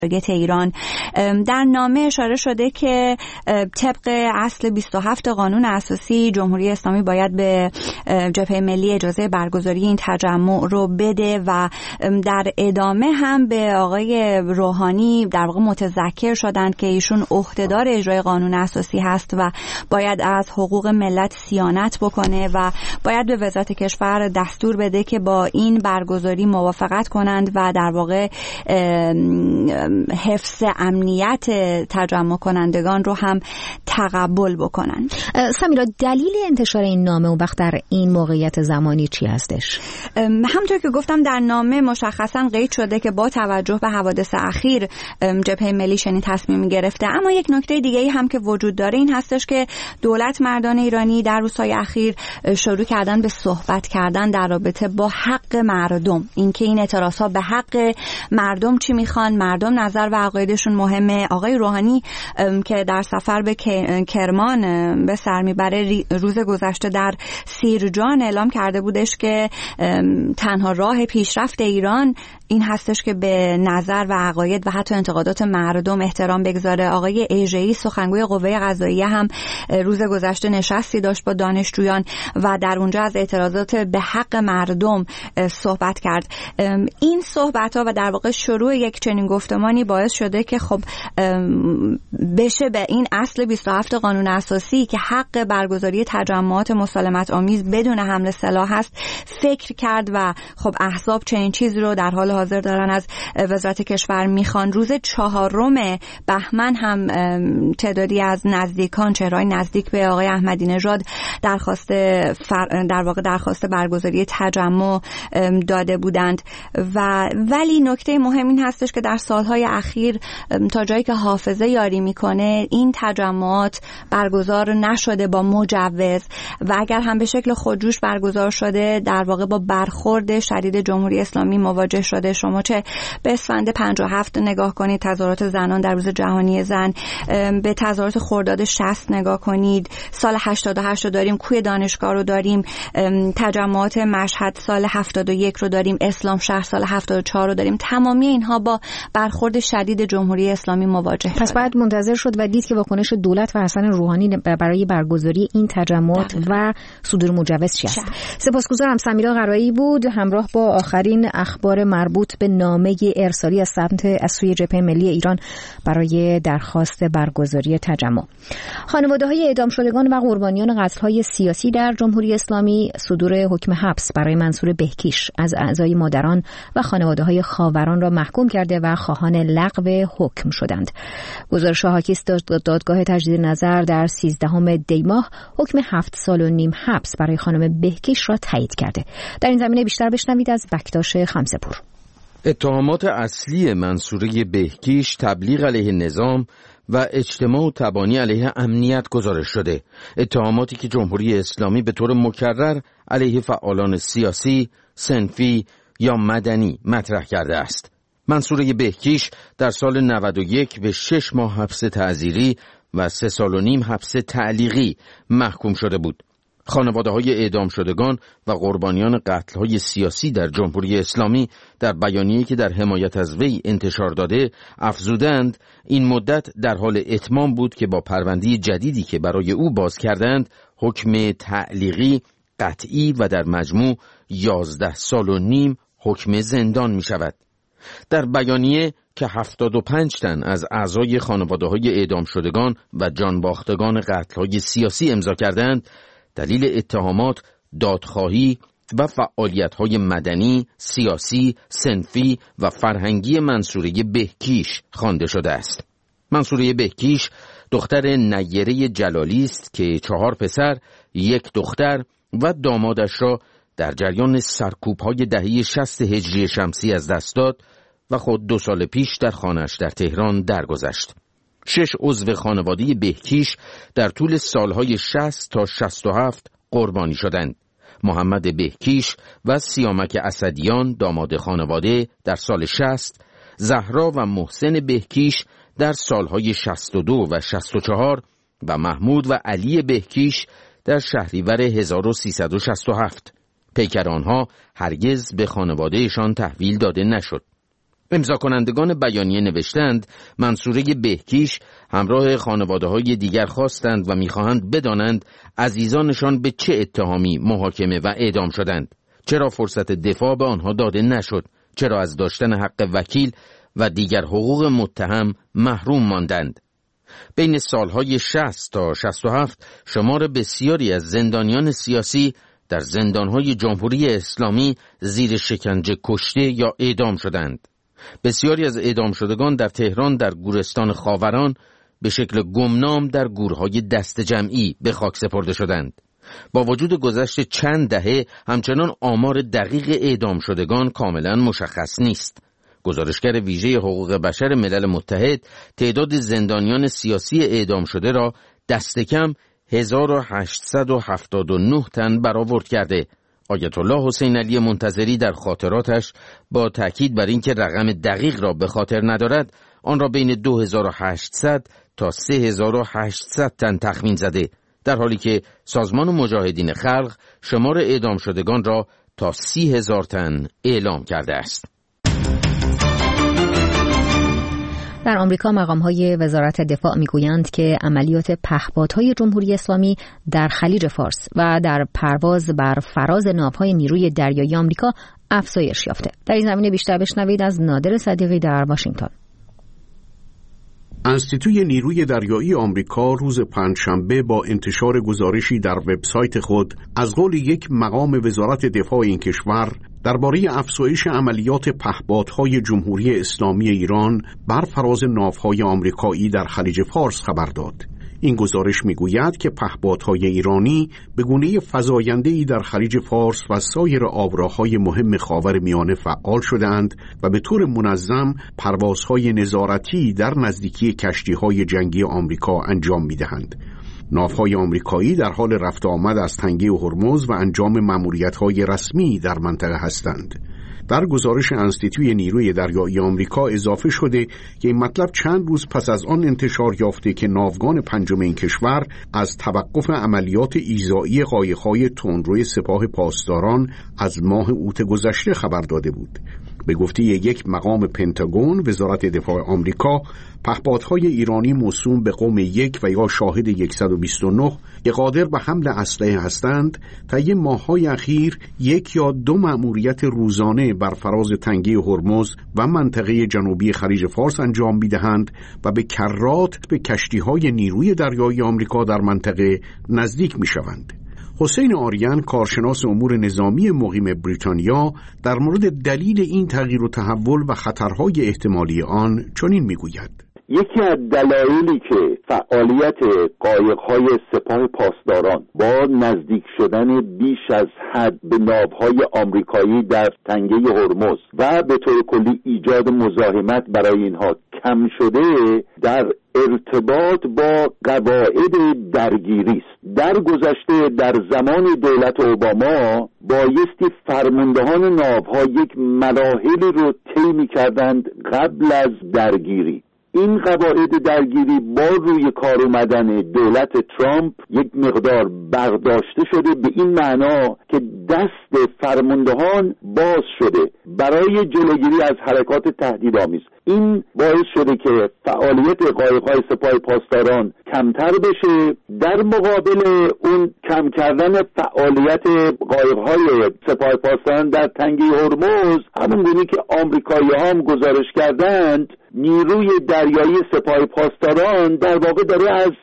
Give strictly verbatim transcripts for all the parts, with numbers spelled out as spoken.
ایران. در نامه اشاره شده که طبق اصل بیست و هفت قانون اساسی جمهوری اسلامی باید به جبهه ملی اجازه برگزاری این تجمع رو بده و در ادامه هم به آقای روحانی در واقع متذکر شدند که ایشون عهدهدار اجرای قانون اساسی هست و باید از حقوق ملت صیانت بکنه و باید به وزارت کشور دستور بده که با این برگزاری موافقت کنند و در واقع حفظ امنیت تجمع کنندگان رو هم تقبل بکنن. سمیرا، دلیل انتشار این نامه اون وقت در این موقعیت زمانی چی هستش؟ همونطور که گفتم در نامه مشخصا قید شده که با توجه به حوادث اخیر جبهه ملی چنین تصمیمی گرفته، اما یک نکته دیگه ای هم که وجود داره این هستش که دولت مردان ایرانی در روزهای اخیر شروع کردن به صحبت کردن در رابطه با حق مردم، اینکه این اعتراضها به حق مردم چی میخوان، مردم نظر و عقایدشون مهمه. آقای روحانی که در سفر به کرمان به سر میبره روز گذشته در سیرجان اعلام کرده بودش که تنها راه پیشرفت ایران این هستش که به نظر و عقاید و حتی انتقادات مردم احترام بگذاره. آقای ایژه‌ای سخنگوی قوه قضاییه هم روز گذشته نشستی داشت با دانشجویان و در اونجا از اعتراضات به حق مردم صحبت کرد. این صحبت‌ها و در واقع شروع یک چنین گفتمانی باعث شده که خب بشه به این اصل بیست و هفت قانون اساسی که حق برگزاری تجمعات مسالمت آمیز بدون حمل سلاح هست فکر کرد و خب احزاب چنین چیزی رو در حال حاضر دارن از وزارت کشور میخوان. روز چهارم بهمن هم تعدادی از نزدیکان، چهره‌های نزدیک به آقای احمدی نژاد درخواست فر... در واقع درخواست برگزاری تجمع داده بودند و ولی نکته مهم این هستش که در سالهای اخیر تا جایی که حافظه یاری میکنه این تجمعات برگزار نشده با مجوز و اگر هم به شکل خودجوش برگزار شده در واقع با برخورد شدید جمهوری اسلامی مواجه شده. شما چه به اسفند پنجاه و هفت نگاه کنید، تظاهرات زنان در روز جهانی زن، به تظاهرات خرداد شصت نگاه کنید، سال هشتاد و هشت رو داریم، کوی دانشگاه رو داریم، تجمعات مشهد سال هفتاد و یک رو داریم، اسلام شهر سال هفتاد و چهار رو داریم. تمامی اینها با برخورد شدید جمهوری اسلامی مواجه شد. پس باید منتظر شد و دید که واکنش دولت و حسن روحانی برای برگزاری این تجمعات و صدور مجوز چی است. سپاسگزارم. سمیرا قرایی بود همراه با آخرین اخبار مربوط به نامه ارسالی از سمت از سوی جبهه ملی ایران برای درخواست برگزاری تجمع. خانواده‌های اعدام شدگان و قربانیان قتل‌های سیاسی در جمهوری اسلامی صدور حکم حبس برای منصور بهکیش از اعضای مادران و خانواده‌های خاوران را محکوم کرده و خواهان لغو حکم شدند. گزارش حاکی است دادگاه تجدید نظر در سیزدهم دی ماه حکم هفت سال و نیم حبس برای خانم بهکیش را تایید کرده. در این زمینه بیشتر بشنوید از بکتاش خمسه‌پور. اتهامات اصلی منصوره بهکیش تبلیغ علیه نظام و اجتماع و تبانی علیه امنیت گزارش شده. اتهاماتی که جمهوری اسلامی به طور مکرر علیه فعالان سیاسی، صنفی یا مدنی مطرح کرده است. منصوره بهکیش در سال نود و یک به شش ماه حبس تعزیری و سه سال و نیم حبس تعلیقی محکوم شده بود. خانواده‌های اعدام شدگان و قربانیان قتل‌های سیاسی در جمهوری اسلامی در بیانیه‌ای که در حمایت از وی انتشار داده افزودند این مدت در حال اتمام بود که با پرونده جدیدی که برای او باز کردند حکم تعلیقی قطعی و در مجموع یازده سال و نیم حکم زندان می شود. در بیانیه که هفتاد و پنج تن از اعضای خانواده‌های اعدام شدگان و جانباختگان قتل‌های سیاسی امضا کردند، دلیل اتهامات دادخواهی و فعالیت‌های مدنی، سیاسی، صنفی و فرهنگی منصوره بهکیش خوانده شده است. منصوره بهکیش دختر نیره جلالی است که چهار پسر، یک دختر و دامادش را در جریان سرکوب‌های دهه شصت هجری شمسی از دست داد و خود دو سال پیش در خانه‌اش در تهران درگذشت. شش عضو خانواده بهکیش در طول سالهای شصت تا شصت و هفت قربانی شدند. محمد بهکیش و سیامک اسدیان داماد خانواده در سال شصت، زهرا و محسن بهکیش در سالهای شصت و دو و شصت و چهار و محمود و علی بهکیش در شهریور هزار و سیصد و شصت و هفت. پیکر آنها هرگز به خانوادهشان تحویل داده نشد. امضا کنندگان بیانیه نوشتند منصوره بهکیش همراه خانواده‌های دیگر خواستند و می‌خواهند بدانند عزیزانشان به چه اتهامی محاکمه و اعدام شدند، چرا فرصت دفاع به آنها داده نشد، چرا از داشتن حق وکیل و دیگر حقوق متهم محروم ماندند. بین سالهای شصت تا شصت و هفت شمار بسیاری از زندانیان سیاسی در زندانهای جمهوری اسلامی زیر شکنجه کشته یا اعدام شدند. بسیاری از اعدام شدگان در تهران در گورستان خاوران به شکل گمنام در گورهای دست جمعی به خاک سپرده شدند. با وجود گذشت چند دهه همچنان آمار دقیق اعدام شدگان کاملا مشخص نیست. گزارشگر ویژه حقوق بشر ملل متحد تعداد زندانیان سیاسی اعدام شده را دست کم هزار و هشتصد و هفتاد و نه تن برآورد کرده. آیت الله حسین علی منتظری در خاطراتش با تأکید بر اینکه رقم دقیق را به خاطر ندارد، آن را بین دو هزار و هشتصد تا سه هزار و هشتصد تن تخمین زده، در حالی که سازمان مجاهدین خلق شمار اعدام شدگان را تا سی هزار تن اعلام کرده است. در آمریکا مقام‌های وزارت دفاع می‌گویند که عملیات پهپادهای جمهوری اسلامی در خلیج فارس و در پرواز بر فراز ناوهای نیروی دریایی آمریکا افزایش یافته. در این زمینه بیشتر بشنوید از نادر صدیقی در واشنگتن. انستیتوی نیروی دریایی آمریکا روز پنجشنبه با انتشار گزارشی در وبسایت خود از قول یک مقام وزارت دفاع این کشور درباره افزایش عملیات پهپادهای جمهوری اسلامی ایران بر فراز ناوهای آمریکایی در خلیج فارس خبر داد. این گزارش میگوید که پهپادهای ایرانی به گونه فزاینده‌ای در خلیج فارس و سایر آبراهای مهم خاورمیانه فعال شدند و به طور منظم پروازهای نظارتی در نزدیکی کشتی‌های جنگی آمریکا انجام می‌دهند. ناوهای آمریکایی در حال رفت آمد از تنگه هرمز و انجام مأموریت‌های رسمی در منطقه هستند. در گزارش انستیتوی نیروی دریایی آمریکا اضافه شده که این مطلب چند روز پس از آن انتشار یافته که ناوگان پنجم این کشور از توقف عملیات ایذایی قایق‌های تندروی سپاه پاسداران از ماه اوت گذشته خبر داده بود. به گفته یک مقام پنتاگون وزارت دفاع آمریکا، پهپادهای ایرانی موسوم به قوم یک و یا شاهد صد و بیست و نه که قادر به حمل اسلحه هستند، طی ماه‌های اخیر یک یا دو مأموریت روزانه بر فراز تنگه هرمز و منطقه جنوبی خلیج فارس انجام می‌دهند و به کرات به کشتی‌های نیروی دریایی آمریکا در منطقه نزدیک می‌شوند. حسین آریان، کارشناس امور نظامی مقیم بریتانیا، در مورد دلیل این تغییر و تحول و خطرهای احتمالی آن چنین میگوید: یکی از دلایلی که فعالیت قایق‌های سپاه پاسداران با نزدیک شدن بیش از حد به ناوهای آمریکایی در تنگه هرمز و به طور کلی ایجاد مزاحمت برای اینها کم شده، در ارتباط با قواعد درگیری است. در گذشته در زمان دولت اوباما بایستی فرماندهان ناوها یک مراحلی رو طی می‌کردند قبل از درگیری. این قواعد درگیری با روی کار اومدن دولت ترامپ یک مقدار برداشته شده، به این معنا که دست فرماندهان باز شده برای جلوگیری از حرکات تهدیدآمیز. این باعث شده که فعالیت قایق‌های سپاه پاسداران کمتر بشه. در مقابل اون کم کردن فعالیت قایق‌های سپاه پاسداران در تنگه هرمز، همون گونه که آمریکایی‌ها هم گزارش کردند، نیروی دریایی سپاه پاسداران در واقع داره از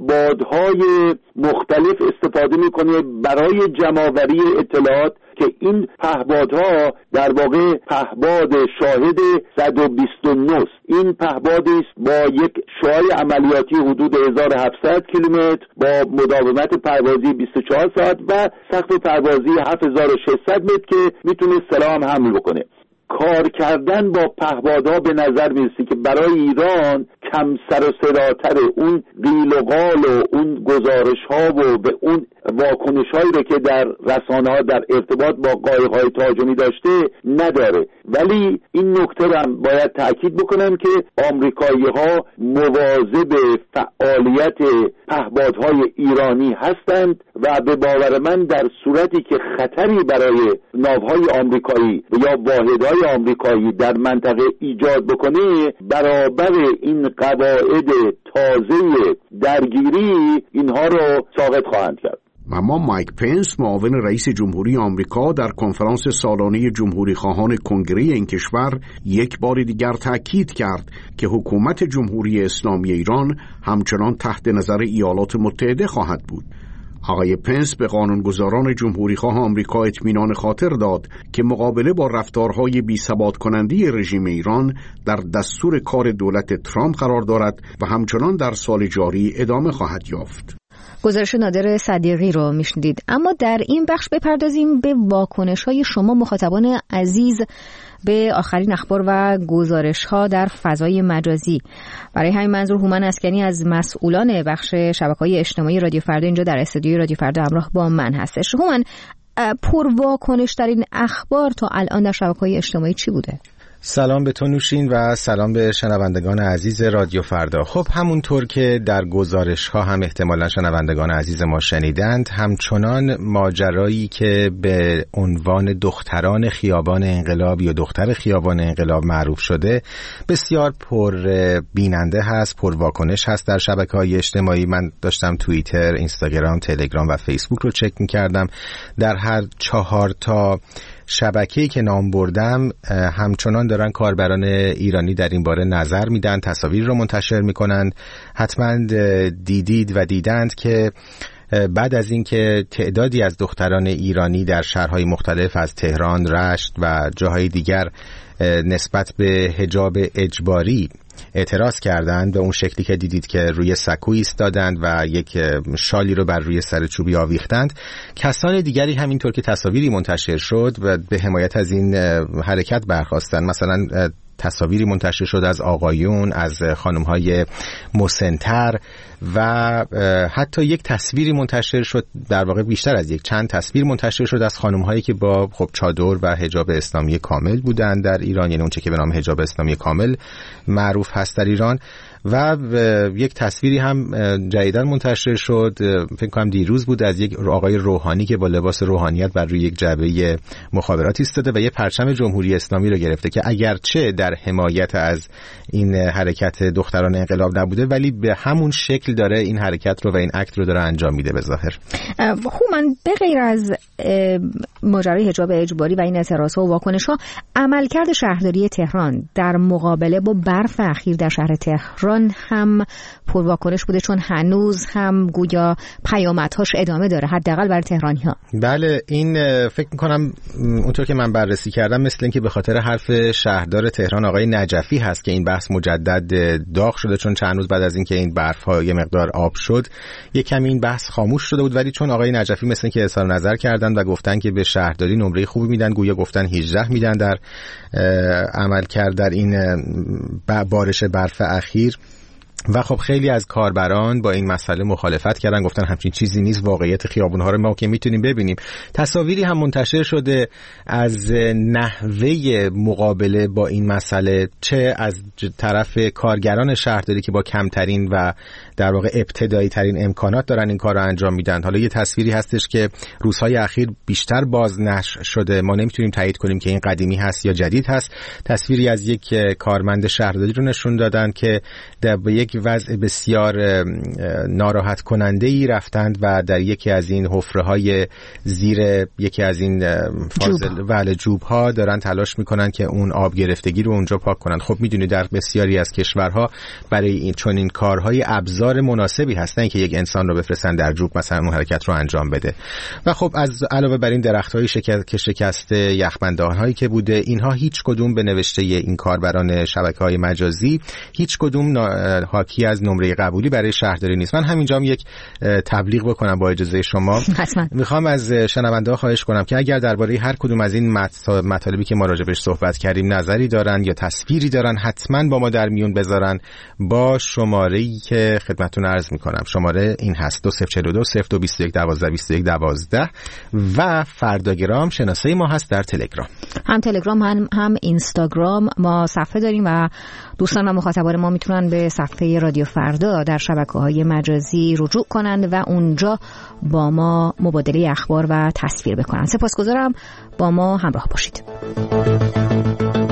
پهپادهای مختلف استفاده میکنه برای جمع‌آوری اطلاعات که این پهپادها در واقع پهپاد شاهد صد و بیست و نه است. این پهپادی است با یک شعاع عملیاتی حدود هزار و هفتصد کیلومتر با مداومت پروازی بیست و چهار ساعت و سقف پروازی هفت هزار و ششصد متر که میتونه سلاح هم حمل بکنه. کار کردن با پهپادها به نظر میرسه که برای ایران کم سر و صداتر اون قیل و قال و اون گزارش ها و به اون واکنش هایی رو که در رسانه ها در ارتباط با قایق های تهاجمی داشته نداره. ولی این نکته رو هم باید تأکید بکنم که آمریکایی ها مواظب فعالیت پهپادهای ایرانی هستند و به باور من در صورتی که خطری برای ناوهای آمریکایی یا واحدهای آمریکایی در منطقه ایجاد بکنه، برابر این قواعد تازه درگیری اینها رو ساقط خواهند کرد. اما مایک پنس، معاون رئیس جمهوری آمریکا، در کنفرانس سالانه جمهوری خواهان کنگره این کشور یک بار دیگر تأکید کرد که حکومت جمهوری اسلامی ایران همچنان تحت نظر ایالات متحده خواهد بود. آقای پنس به قانونگذاران جمهوری خواه آمریکا اطمینان خاطر داد که مقابله با رفتارهای بی‌ثبات کننده رژیم ایران در دستور کار دولت ترامپ قرار دارد و همچنان در سال جاری ادامه خواهد یافت. گزارش نادر صدیقی رو میشنیدید. اما در این بخش بپردازیم به واکنش‌های شما مخاطبان عزیز به آخرین اخبار و گزارش‌ها در فضای مجازی. برای همین منظور هومن اسکنی از مسئولان بخش شبکه‌های اجتماعی رادیو فردا اینجا در استودیوی رادیو فردا همراه با من هستش. هومن، پر واکنش ترین اخبار تا الان در شبکه‌های اجتماعی چی بوده؟ سلام به تو نوشین و سلام به شنوندگان عزیز رادیو فردا. خب همونطور که در گزارش ها هم احتمالا شنوندگان عزیز ما شنیدند، همچنان ماجرایی که به عنوان دختران خیابان انقلاب یا دختر خیابان انقلاب معروف شده بسیار پر بیننده هست، پر واکنش هست در شبکه‌های اجتماعی. من داشتم توییتر، اینستاگرام، تلگرام و فیسبوک رو چک می‌کردم. در هر چهار تا شبکه‌ای که نام بردم همچنان دارن کاربران ایرانی در این باره نظر میدن، تصاویر رو منتشر میکنند. حتما دیدید و دیدند که بعد از اینکه تعدادی از دختران ایرانی در شهرهای مختلف از تهران، رشت و جاهای دیگر نسبت به حجاب اجباری اعتراض کردند، به اون شکلی که دیدید که روی سکو ایستادند و یک شالی رو بر روی سر چوبی آویختند، کسان دیگری همینطور که تصاویری منتشر شد و به حمایت از این حرکت برخاستند. مثلا تصاویری منتشر شد از آقایون، از خانم‌های مسن‌تر و حتی یک تصویری منتشر شد، در واقع بیشتر از یک چند تصویر منتشر شد از خانم‌هایی که با خب چادر و حجاب اسلامی کامل بودند در ایران، یعنی اون چه که به نام حجاب اسلامی کامل معروف هست در ایران. و یک تصویری هم جدیداً منتشر شد، فکر کنم دیروز بود، از یک آقای روحانی که با لباس روحانیت بر روی یک جعبه مخابرات ایستاده و یک پرچم جمهوری اسلامی رو گرفته که اگرچه در حمایت از این حرکت دختران انقلاب نبوده، ولی به همون شکل داره این حرکت رو و این اکت رو داره انجام میده به ظاهر. هومن، به غیر از ماجرای حجاب اجباری و این اعتراض‌ها و واکنش‌ها، عملکرد شهرداری تهران در مقابله با برف اخیر در شهر تهران هم پرواکنش بوده، چون هنوز هم گویا پیامدهاش ادامه داره، حداقل برای تهرانی‌ها. بله، این فکر می‌کنم اونطور که من بررسی کردم مثل اینکه به خاطر حرف شهردار تهران آقای نجفی هست که این بحث مجدد داغ شده، چون چند روز بعد از اینکه این برف‌ها یه مقدار آب شد یک کمی این بحث خاموش شده بود. ولی چون آقای نجفی مثل اینکه اظهار نظر کردن و گفتن که به شهرداری نمره خوبی میدن، گویا گفتن هجده میدن در عمل کرد در این بارش برف اخیر. و خب خیلی از کاربران با این مسئله مخالفت کردن، گفتن همچین چیزی نیست، واقعیت خیابون‌ها رو ما که میتونیم ببینیم. تصاویری هم منتشر شده از نحوه مقابله با این مسئله، چه از طرف کارگران شهرداری که با کمترین و در واقع ابتدایی ترین امکانات دارن این کار رو انجام میدن. حالا یه تصویری هستش که روزهای اخیر بیشتر بازنشر شده، ما نمیتونیم تایید کنیم که این قدیمی هست یا جدید هست. تصویری از یک کارمند شهرداری رو نشون دادن که در یک وضع بسیار ناراحت کننده ای رفتند و در یکی از این حفره های زیر یکی از این فاضل وله جوب ها دارن تلاش میکنن که اون آب گرفتگی رو اونجا پاک کنن. خب میدونید در بسیاری از کشورها برای این چون این کارهای ابزار مناسبی هستن که یک انسان رو بفرستن در جوب مثلا اون حرکت رو انجام بده. و خب از علاوه بر این درخت‌های شکست که شکست یخبندان‌هایی که بوده، اینها هیچ کدوم به نوشته این کاربران شبکه‌های مجازی هیچ کدوم حاکی از نمره قبولی برای شهرداری نیست. من همینجا هم یک تبلیغ بکنم با اجازه شما. حتما. میخوام از شنونده‌ها خواهش کنم که اگر درباره هر کدوم از این مطالبی که ما راجعش صحبت کردیم نظری دارن یا تصویری دارن، حتما با ما در میون بذارن با شماره‌ای که خدمتتون عرض میکنم. شماره این هست دو صفر چهار دو صفر دو بیست و یک دوازده بیست و یک دوازده و فرداگرام شناسه ما هست در تلگرام. هم تلگرام هم هم اینستاگرام ما صفحه داریم و دوستان و مخاطبان ما میتونن به صفحه رادیو فردا در شبکه‌های مجازی رجوع کنند و اونجا با ما مبادله اخبار و تصویر بکنن. سپاسگزارم، با ما همراه باشید.